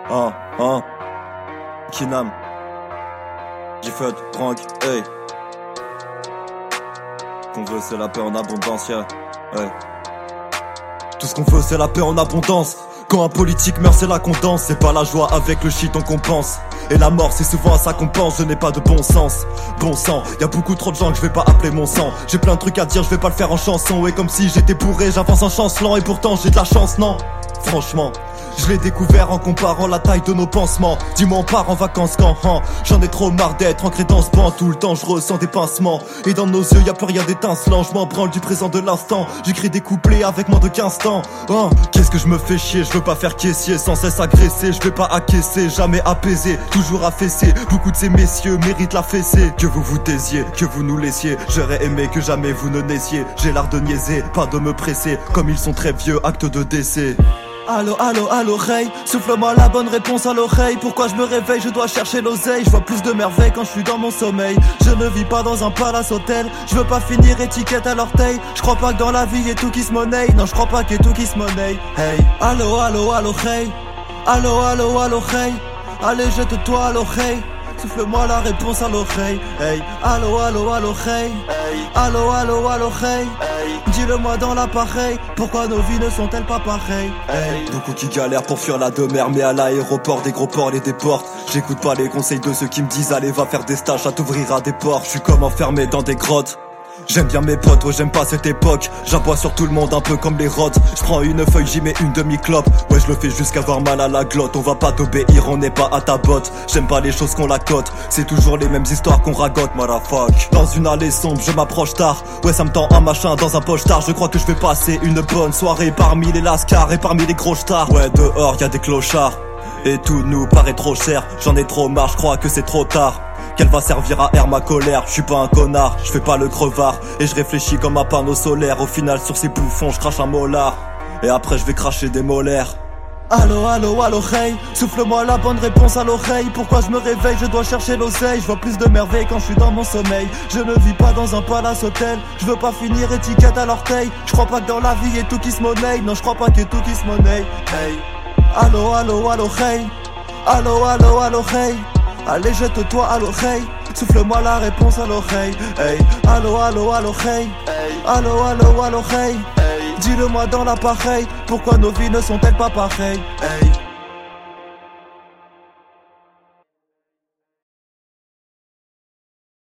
Kinam, G-Fud, Trank, hey. Qu'on veut c'est la paix en abondance, yeah. Hey. Tout ce qu'on veut c'est la paix en abondance. Quand un politique meurt c'est là qu'on danse. C'est pas la joie avec le shit on compense. Et la mort c'est souvent à ça qu'on pense. Je n'ai pas de bon sens, bon sang. Y'a beaucoup trop de gens que je vais pas appeler mon sang. J'ai plein de trucs à dire, je vais pas le faire en chanson. Et comme si j'étais bourré, j'avance en chancelant. Et pourtant j'ai de la chance, non. Franchement, je l'ai découvert en comparant la taille de nos pansements. Dis-moi on part en vacances quand J'en ai trop marre d'être ancré dans ce banc. Tout le temps je ressens des pincements. Et dans nos yeux y'a plus rien d'étincelant. Je m'en branle du présent de l'instant. J'écris des couplets avec moins de 15 temps. Qu'est-ce que je me fais chier, je veux pas faire caissier. Sans cesse agressé, je vais pas acquiescer. Jamais apaisé, toujours affaissé. Beaucoup de ces messieurs méritent la fessée. Que vous vous taisiez, que vous nous laissiez. J'aurais aimé que jamais vous ne naissiez. J'ai l'art de niaiser, pas de me presser. Comme ils sont très vieux, acte de décès. Allô, allô, à l'oreille, souffle-moi la bonne réponse à l'oreille. Pourquoi je me réveille, je dois chercher l'oseille. Je vois plus de merveilles quand je suis dans mon sommeil. Je ne vis pas dans un palace hôtel. Je veux pas finir étiquette à l'orteil. Je crois pas que dans la vie y'a tout qui se monnaie. Non, je crois pas qu'il y ait tout qui se monnaie. Hey, allô, allô, à l'oreille. Allô, allô, à l'oreille. Allez, jette-toi à l'oreille. Souffle-moi la réponse à l'oreille. Hey, allô, allô, à l'oreille. Allô, allô, à l'oreille. Dis-le-moi dans l'appareil, pourquoi nos vies ne sont-elles pas pareilles? Beaucoup qui galèrent pour fuir la demeure, mais à l'aéroport des gros ports les déportent. J'écoute pas les conseils de ceux qui me disent allez va faire des stages, ça t'ouvrira des portes. Je suis comme enfermé dans des grottes. J'aime bien mes potes, ouais j'aime pas cette époque. J'aboie sur tout le monde un peu comme les rottes. Je prends une feuille, j'y mets une demi-clope. Ouais je le fais jusqu'à avoir mal à la glotte. On va pas t'obéir, on n'est pas à ta botte. J'aime pas les choses qu'on la cote. C'est toujours les mêmes histoires qu'on ragote, motherfuck. Dans une allée sombre, je m'approche tard. Ouais ça me tend un machin dans un pochetard. Je crois que je vais passer une bonne soirée parmi les lascars et parmi les gros stars. Ouais dehors y'a des clochards et tout nous paraît trop cher. J'en ai trop marre, je crois que c'est trop tard. Qu'elle va servir à air ma colère. Je suis pas un connard, je fais pas le crevard. Et je réfléchis comme un panneau solaire. Au final sur ces bouffons je crache un molar. Et après je vais cracher des molaires. Allô, allô, à l'oreille, souffle-moi la bonne réponse à l'oreille. Pourquoi je me réveille, je dois chercher l'oseille. Je vois plus de merveilles quand je suis dans mon sommeil. Je ne vis pas dans un palace hôtel. Je veux pas finir étiquette à l'orteil. Je crois pas que dans la vie y'a tout qui se monnaie. Non je crois pas qu'il y ait tout qui se monnaie. Hey. Allô, allô, à l'oreille. Allô, allô, à l'oreille. Allez jette-toi à l'oreille, souffle-moi la réponse à l'oreille. Hey, allô, allô, à l'oreille. Allô, allô, à l'oreille. Dis-le-moi dans l'appareil, pourquoi nos vies ne sont-elles pas pareilles? Hey.